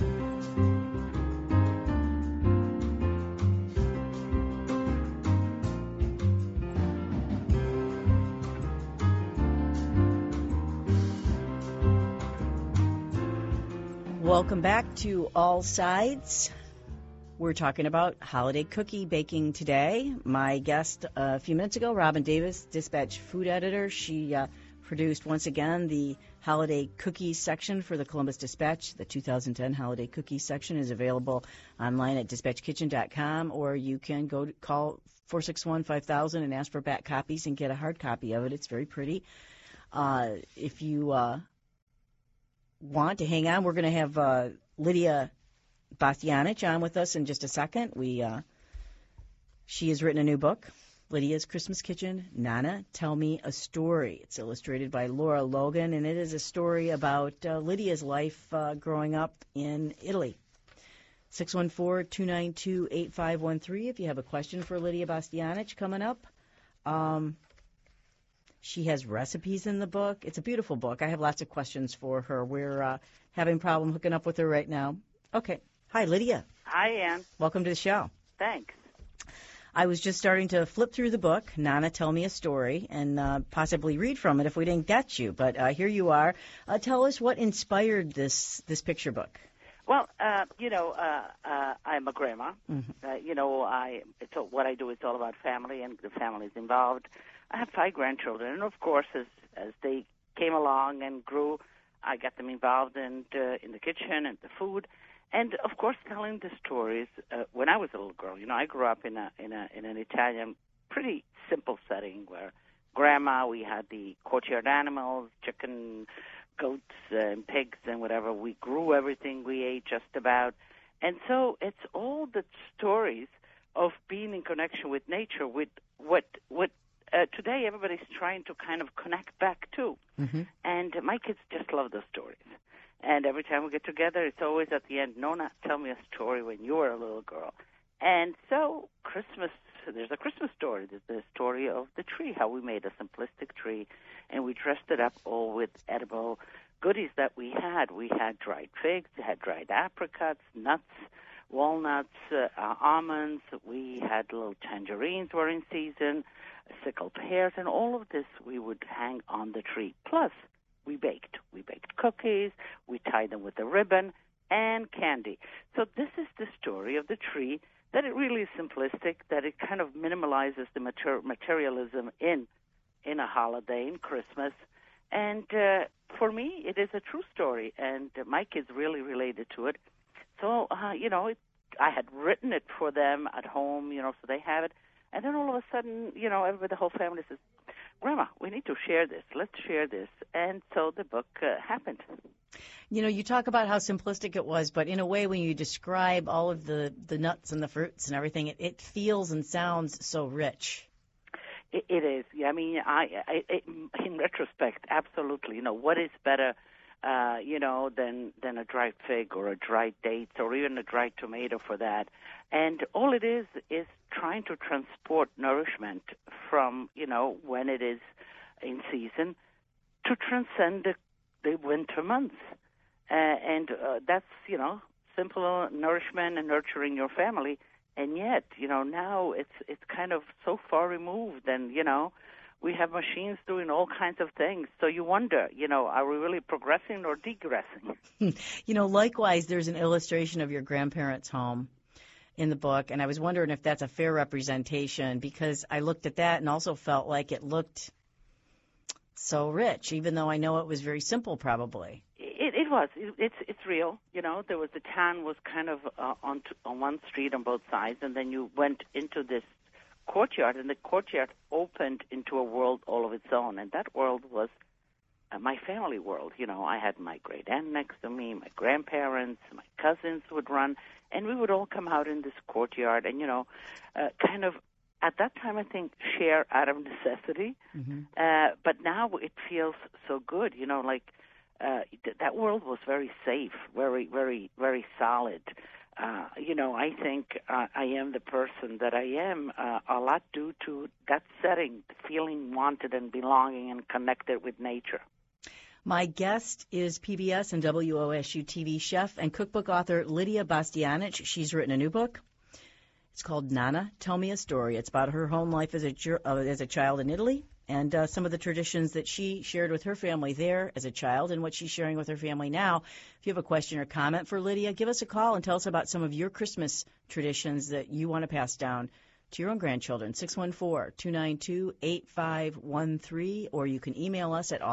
Speaker 1: Welcome back to All Sides. We're talking about holiday cookie baking today. My guest a few minutes ago, Robin Davis, Dispatch food editor. She produced once again the holiday cookies section for the Columbus Dispatch. The 2010 holiday cookies section is available online at dispatchkitchen.com, or you can call 461-5000 and ask for back copies and get a hard copy of it. It's very pretty. If you want to hang on, we're going to have Lydia Bastianich on with us in just a second. She has written a new book, Lydia's Christmas Kitchen, Nana, Tell Me a Story. It's illustrated by Laura Logan, and it is a story about Lydia's life growing up in Italy. 614-292-8513 if you have a question for Lydia Bastianich coming up. She has recipes in the book. It's a beautiful book. I have lots of questions for her. We're having a problem hooking up with her right now. Okay. Hi, Lydia.
Speaker 15: Hi, Ann.
Speaker 1: Welcome to the show.
Speaker 15: Thanks.
Speaker 1: I was just starting to flip through the book, Nana, Tell Me a Story, and possibly read from it if we didn't get you. But here you are. Tell us what inspired this picture book.
Speaker 15: Well, I'm a grandma. Mm-hmm. What I do is all about family, and the family's involved. I have 5 grandchildren, and of course, as they came along and grew, I got them involved in the kitchen and the food. And of course, telling the stories. When I was a little girl, I grew up in an Italian, pretty simple setting where grandma, we had the courtyard animals, chicken, goats, and pigs, and whatever. We grew everything we ate, just about. And so it's all the stories of being in connection with nature, with what today everybody's trying to kind of connect back to. Mm-hmm. And my kids just love those stories. And every time we get together, it's always at the end, Nona, tell me a story when you were a little girl. And so Christmas, there's a Christmas story. There's the story of the tree, how we made a simplistic tree, and we dressed it up all with edible goodies that we had. We had dried figs, we had dried apricots, nuts, walnuts, almonds. We had little tangerines were in season, pickled pears, and all of this we would hang on the tree. Plus, we baked. We baked cookies, we tied them with a ribbon, and candy. So this is the story of the tree, that it really is simplistic, that it kind of minimalizes the materialism in a holiday, in Christmas. And for me, it is a true story, and my kids really related to it. So, I had written it for them at home, so they have it. And then all of a sudden, everybody, the whole family says, Grandma, we need to share this. Let's share this. And so the book happened.
Speaker 1: You talk about how simplistic it was, but in a way, when you describe all of the nuts and the fruits and everything, it feels and sounds so rich.
Speaker 15: It is. I mean, in retrospect, absolutely. What is better, than a dried fig or a dried date or even a dried tomato for that? And all it is trying to transport nourishment from, when it is in season to transcend the winter months. And that's, simple nourishment and nurturing your family. And yet, now it's kind of so far removed. And, We have machines doing all kinds of things. So you wonder, are we really progressing or degressing?
Speaker 1: Likewise, there's an illustration of your grandparents' home in the book, and I was wondering if that's a fair representation, because I looked at that and also felt like it looked so rich, even though I know it was very simple probably.
Speaker 15: It was. It's real. The town was kind of on one street on both sides, and then you went into this courtyard, and the courtyard opened into a world all of its own, and that world was my family world. I had my great aunt next to me, my grandparents, my cousins would run, and we would all come out in this courtyard and, kind of, at that time, I think, share out of necessity.
Speaker 1: Mm-hmm.
Speaker 15: But now it feels so good, that world was very safe, very, very, very solid. I think I am the person that I am a lot due to that setting, feeling wanted and belonging and connected with nature.
Speaker 1: My guest is PBS and WOSU TV chef and cookbook author Lydia Bastianich. She's written a new book. It's called Nana, Tell Me a Story. It's about her home life as a child in Italy and some of the traditions that she shared with her family there as a child and what she's sharing with her family now. If you have a question or comment for Lydia, give us a call and tell us about some of your Christmas traditions that you want to pass down to your own grandchildren. 614-292-8513, or you can email us at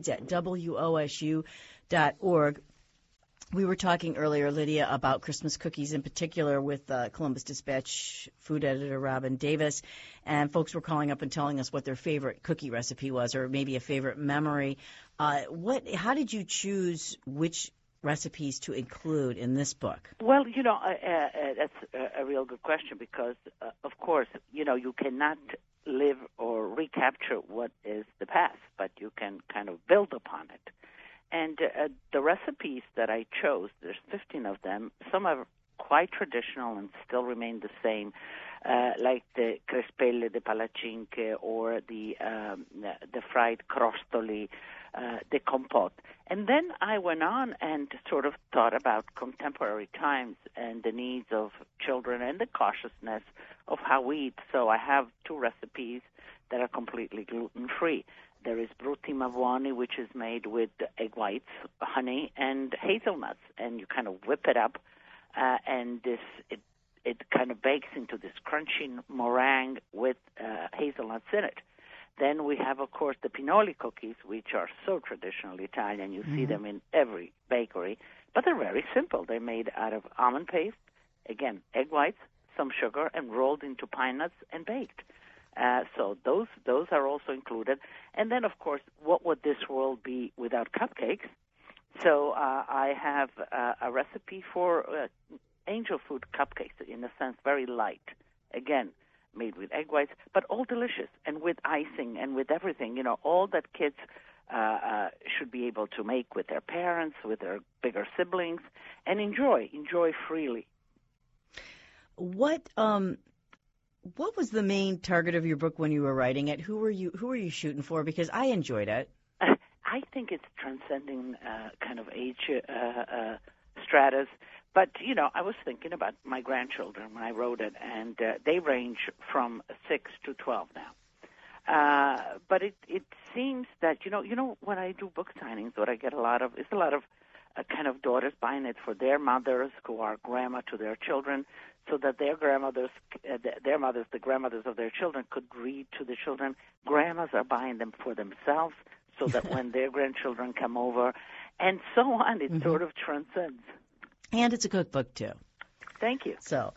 Speaker 1: allsides@wosu.org. We were talking earlier, Lydia, about Christmas cookies in particular with Columbus Dispatch food editor Robin Davis, and folks were calling up and telling us what their favorite cookie recipe was, or maybe a favorite memory. How did you choose which recipes to include in this book?
Speaker 15: Well, that's a real good question because, of course, you cannot live or recapture what is the past, but you can kind of build upon it. And the recipes that I chose, there's 15 of them. Some are quite traditional and still remain the same, like the crespelle de palatcinque or the fried crostoli, the compote. And then I went on and sort of thought about contemporary times and the needs of children and the cautiousness of how we eat. So I have 2 recipes that are completely gluten-free. There is brutti mavoni, which is made with egg whites, honey, and hazelnuts, and you kind of whip it up, and it kind of bakes into this crunchy meringue with hazelnuts in it. Then we have, of course, the pinoli cookies, which are so traditionally Italian. You see them in every bakery, but they're very simple. They're made out of almond paste, again, egg whites, some sugar, and rolled into pine nuts and baked. So those are also included. And then, of course, what would this world be without cupcakes? So I have a recipe for angel food cupcakes, in a sense, very light. Again, made with egg whites, but all delicious and with icing and with everything. All that kids should be able to make with their parents, with their bigger siblings, and enjoy freely.
Speaker 1: What was the main target of your book when you were writing it? Who were you shooting for? Because I enjoyed it.
Speaker 15: I think it's transcending kind of age stratas. But, I was thinking about my grandchildren when I wrote it, and they range from 6 to 12 now. But it seems that, when I do book signings, what I get a lot of kind of daughters buying it for their mothers who are grandma to their children, so that their grandmothers, the grandmothers of their children, could read to the children. Grandmas are buying them for themselves so that when their grandchildren come over, and so on, it sort of transcends.
Speaker 1: And it's a cookbook, too.
Speaker 15: Thank you.
Speaker 1: So,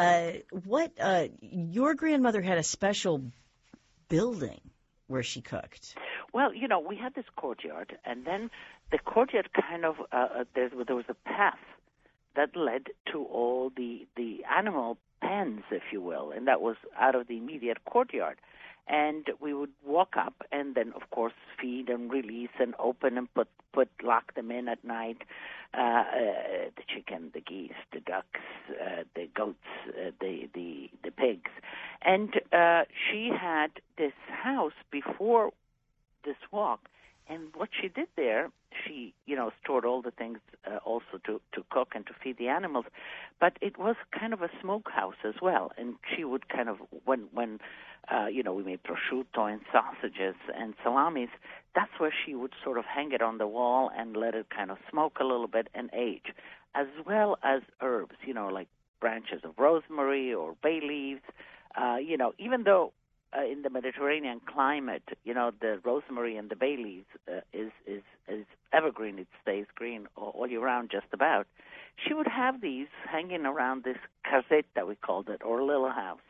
Speaker 1: your grandmother had a special building where she cooked.
Speaker 15: Well, we had this courtyard, and then the courtyard kind of, there was a path that led to all the animal pens, if you will, and that was out of the immediate courtyard. And we would walk up and then, of course, feed and release and open and lock them in at night. The chicken, the geese, the ducks, the goats, the pigs. And she had this house before this walk. And what she did there, she, stored all the things also to cook and to feed the animals. But it was kind of a smokehouse as well. And she would kind of, when we made prosciutto and sausages and salamis, that's where she would sort of hang it on the wall and let it kind of smoke a little bit and age, as well as herbs, like branches of rosemary or bay leaves. Even though in the Mediterranean climate, the rosemary and the bay leaves is evergreen. It stays green all year round, just about. She would have these hanging around this casetta, we called it, or little house.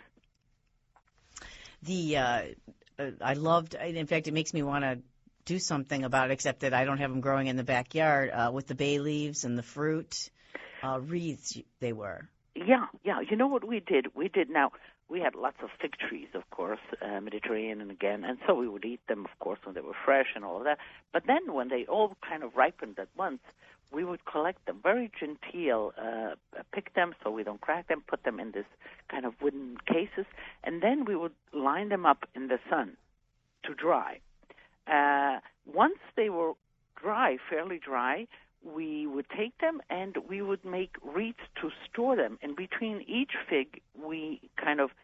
Speaker 1: I loved. In fact, it makes me want to do something about it, except that I don't have them growing in the backyard with the bay leaves and the fruit wreaths. They were. Yeah.
Speaker 15: You know what we did? Now, we had lots of fig trees, of course, Mediterranean again, and so we would eat them, of course, when they were fresh and all of that. But then when they all kind of ripened at once, we would collect them, very genteel, pick them so we don't crack them, put them in this kind of wooden cases, and then we would line them up in the sun to dry. Once they were dry, fairly dry, we would take them and we would make wreaths to store them. And between each fig, we kind of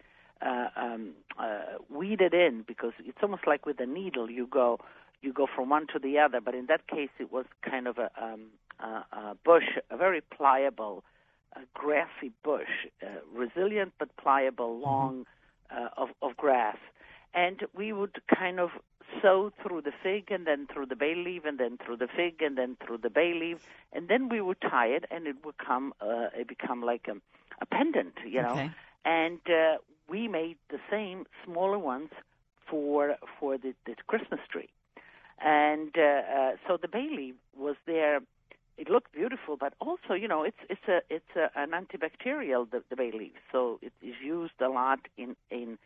Speaker 15: weed it in, because it's almost like with a needle. You go from one to the other. But in that case, it was kind of a bush, a very pliable, grassy bush, resilient but pliable, long of grass. And we would kind of sow through the fig and then through the bay leaf and then through the fig and then through the bay leaf, and then we would tie it, and it would become like a pendant,
Speaker 1: Okay.
Speaker 15: And we made the same smaller ones for the Christmas tree, and so the bay leaf was there. It looked beautiful, but also, it's an antibacterial, the bay leaf, so it is used a lot in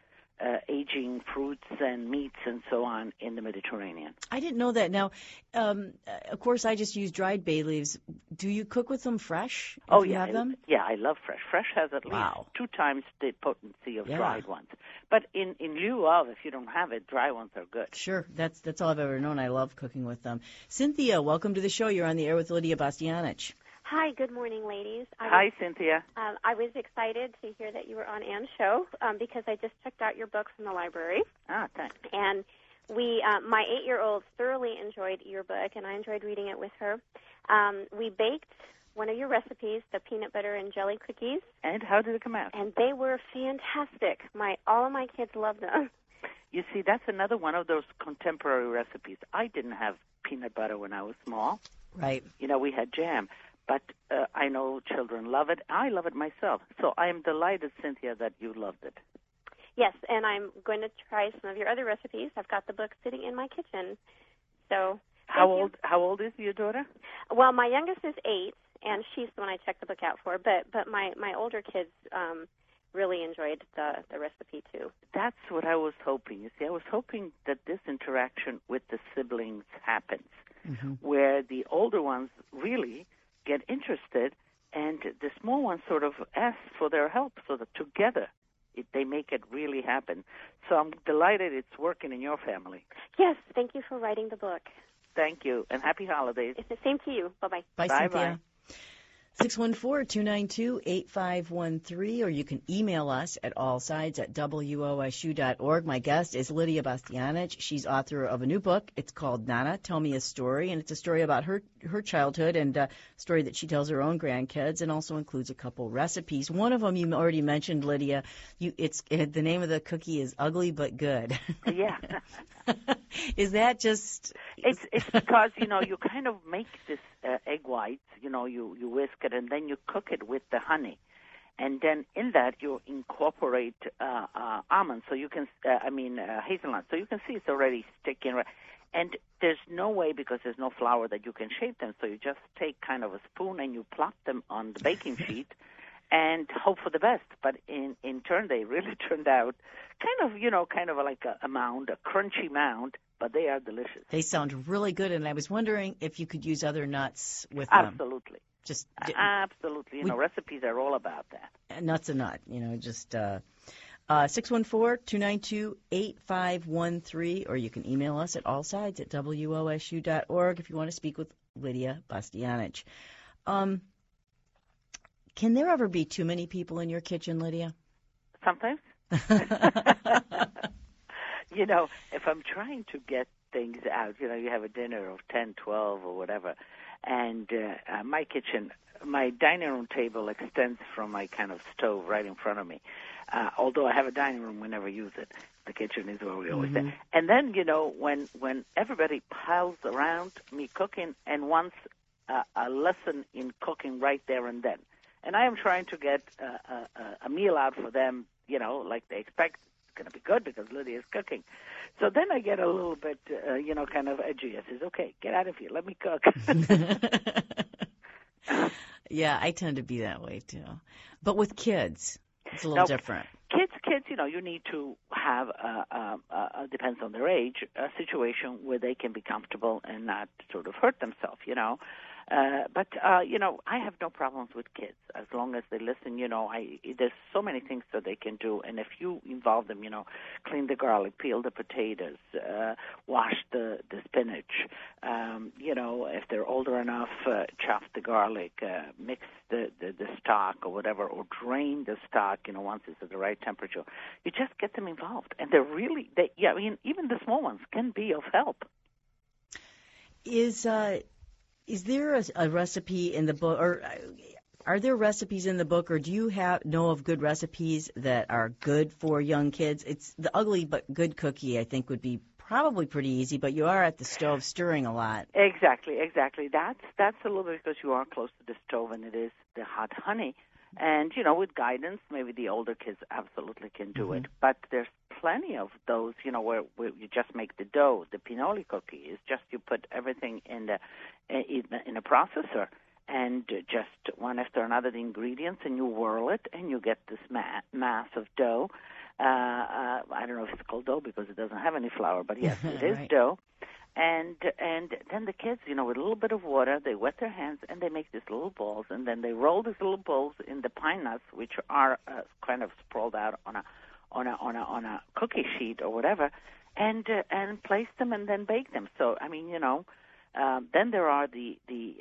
Speaker 15: aging fruits and meats and so on in the Mediterranean.
Speaker 1: I didn't know that. Now, of course, I just use dried bay leaves. Do you cook with them fresh?
Speaker 15: Oh,
Speaker 1: you
Speaker 15: yeah.
Speaker 1: have them?
Speaker 15: Yeah, I love fresh. Fresh has at least 2 times the potency of dried ones. But in lieu of, if you don't have it, dry ones are good.
Speaker 1: Sure. That's all I've ever known. I love cooking with them. Cynthia, welcome to the show. You're on the air with Lydia Bastianich.
Speaker 16: Hi, good morning, ladies.
Speaker 15: Hi, Cynthia.
Speaker 16: I was excited to hear that you were on Anne's show because I just checked out your book from the library.
Speaker 15: Thanks.
Speaker 16: And my 8-year-old thoroughly enjoyed your book, and I enjoyed reading it with her. We baked one of your recipes, the peanut butter and jelly cookies.
Speaker 15: And how did it come out?
Speaker 16: And they were fantastic. All of my kids loved them.
Speaker 15: You see, that's another one of those contemporary recipes. I didn't have peanut butter when I was small.
Speaker 1: Right.
Speaker 15: We had jam. But I know children love it. I love it myself. So I am delighted, Cynthia, that you loved it.
Speaker 16: Yes, and I'm going to try some of your other recipes. I've got the book sitting in my kitchen. So
Speaker 15: How old is your daughter?
Speaker 16: Well, my youngest is 8, and she's the one I checked the book out for. But my older kids really enjoyed the recipe too.
Speaker 15: That's what I was hoping. You see, I was hoping that this interaction with the siblings happens, where the older ones really get interested, and the small ones sort of ask for their help, so that together they make it really happen. So I'm delighted it's working in your family.
Speaker 16: Yes, thank you for writing the book.
Speaker 15: Thank you, and happy holidays.
Speaker 16: It's the same to you. Bye-bye.
Speaker 1: Bye, Cynthia. 614-292-8513, or you can email us at allsides@wosu.org. My guest is Lydia Bastianich. She's author of a new book. It's called Nana, Tell Me a Story, and it's a story about her childhood and a story that she tells her own grandkids, and also includes a couple recipes. One of them you already mentioned, Lydia. The name of the cookie is Ugly But Good.
Speaker 15: Yeah.
Speaker 1: Is that just...
Speaker 15: It's because, you kind of make this egg whites, you whisk it, and then you cook it with the honey. And then in that you incorporate almonds, so you can, hazelnuts, so you can see it's already sticking. And there's no way, because there's no flour, that you can shape them, so you just take kind of a spoon and you plop them on the baking sheet and hope for the best. But in turn, they really turned out kind of like a mound, a crunchy mound, but they are delicious.
Speaker 1: They sound really good, and I was wondering if you could use other nuts with
Speaker 15: them.
Speaker 1: Absolutely.
Speaker 15: Absolutely. Recipes are all about that.
Speaker 1: Nuts and nut, 614-292-8513, or you can email us at allsides@wosu.org if you want to speak with Lydia Bastianich. Can there ever be too many people in your kitchen, Lydia?
Speaker 15: Sometimes. You know, if I'm trying to get things out, you know, you have a dinner of 10, 12 or whatever, and my kitchen, my dining room table extends from my kind of stove right in front of me. Although I have a dining room, we never use it. The kitchen is where we always sit. And then, you know, when everybody piles around me cooking and wants a lesson in cooking right there and then, and I am trying to get a meal out for them, you know, like they expect it's going to be good because Lydia is cooking. So then I get a little bit, you know, kind of edgy. I says, okay, get out of here. Let me cook.
Speaker 1: Yeah, I tend to be that way, too. But with kids, it's a little different.
Speaker 15: Kids, you know, you need to have, depends on their age, a situation where they can be comfortable and not sort of hurt themselves, you know. But you know, I have no problems with kids as long as they listen. You know, there's so many things that they can do, and if you involve them, you know, clean the garlic, peel the potatoes, wash the spinach. You know, if they're older enough, chop the garlic, mix the stock or whatever, or drain the stock. You know, once it's at the right temperature. You just get them involved, and they're really, I mean, even the small ones can be of help.
Speaker 1: Is there a recipe in the book, or are there recipes in the book, or do you know of good recipes that are good for young kids? It's the ugly but good cookie, I think, would be probably pretty easy, but you are at the stove stirring a lot.
Speaker 15: Exactly. That's a little bit because you are close to the stove, and it is the hot honey. And, you know, with guidance, maybe the older kids absolutely can do it. But there's plenty of those, you know, where you just make the dough. The pinoli cookie is just you put everything in a processor and just one after another the ingredients, and you whirl it, and you get this mass of dough. I don't know if it's called dough because it doesn't have any flour, but yes, it is right. Dough. And then the kids, you know, with a little bit of water, they wet their hands and they make these little balls, and then they roll these little balls in the pine nuts, which are kind of sprawled out on a cookie sheet or whatever, and place them and then bake them. So I mean, you know, then there are the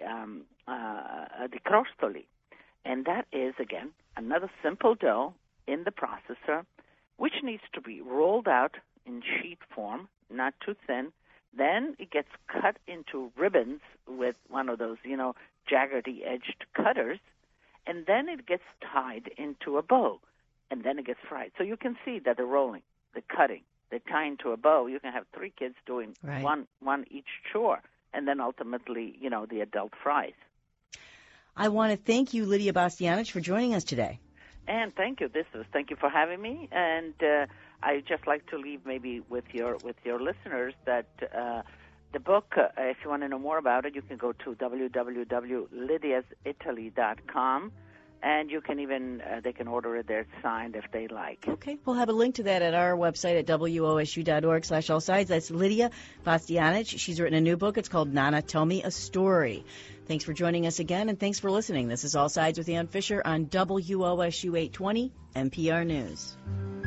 Speaker 15: crostoli, and that is again another simple dough in the processor, which needs to be rolled out in sheet form, not too thin. Then it gets cut into ribbons with one of those, you know, jaggedy-edged cutters, and then it gets tied into a bow, and then it gets fried. So you can see that the rolling, the cutting, the tying to a bow, you can have 3 kids doing one each chore, and then ultimately, you know, the adult fries.
Speaker 1: I want to thank you, Lydia Bastianich, for joining us today.
Speaker 15: And thank you. Thank you for having me. And I'd just like to leave maybe with your listeners that the book, if you want to know more about it, you can go to www.lydiasitaly.com, and you can even they can order it there signed if they like.
Speaker 1: Okay, we'll have a link to that at our website at wosu.org/allsides. That's Lydia Bastianich. She's written a new book. It's called Nana, Tell Me a Story. Thanks for joining us again, and thanks for listening. This is All Sides with Ann Fisher on WOSU 820 NPR News.